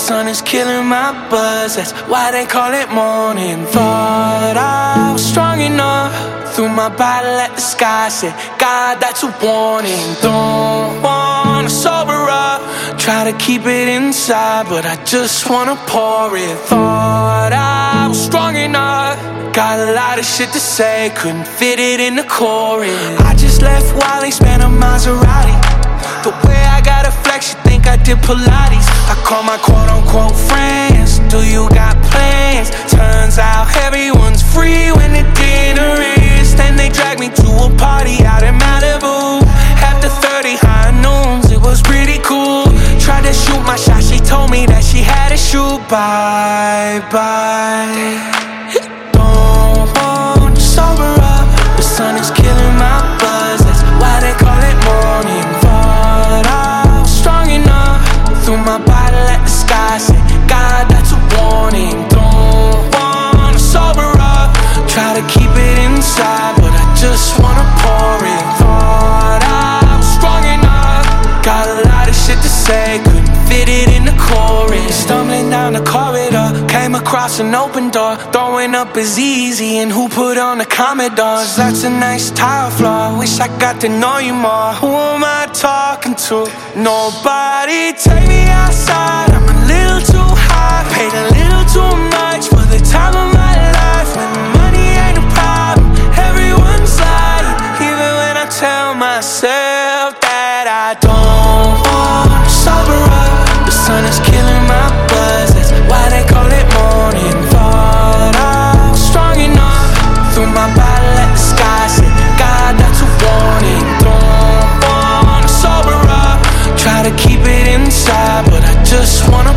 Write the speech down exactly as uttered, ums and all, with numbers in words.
sun is killing my buzz, that's why they call it morning. Thought I was strong enough, threw my bottle at the sky, said, God, that's a warning. Don't wanna sober up, try to keep it inside, but I just wanna pour it. Thought I was strong enough, got a lot of shit to say, couldn't fit it in the chorus. I just left Wally, spent a Maserati. The way I gotta flex, you think I did Pilates. I call my quote-unquote friends, do you got plans? Turns out everyone's free when the dinner is. Then they drag me to a party out in Malibu. After thirty high noons, it was pretty cool. Tried to shoot my shot, she told me that she had to shoot. Bye-bye. Don't want to sober up, the sun is killing my buzz, that's why they call it morning. Thought I was strong enough, threw my bottle at the sky, said, God, that's a warning. Don't wanna sober up, try to keep it inside, but I just wanna pour it. Thought I was strong enough, got a lot of shit to say, couldn't fit it in the chorus. Stumbling down the corridor, came across an open door. Throwing up is easy, and who put on the Commodores? That's a nice tile floor, wish I got to know you more. Who am I talking to? Nobody. Take me outside, I'm a little too high, paid a little too much for the time of my life. When money ain't a problem, everyone's lying, even when I tell myself that I don't wanna sober up. The sun is killing my buzz, that's why they call it morning. Thought I was strong enough, threw my bottle at the sky, said, God, that's a warning. Don't wanna sober up, try to keep it inside, but I just wanna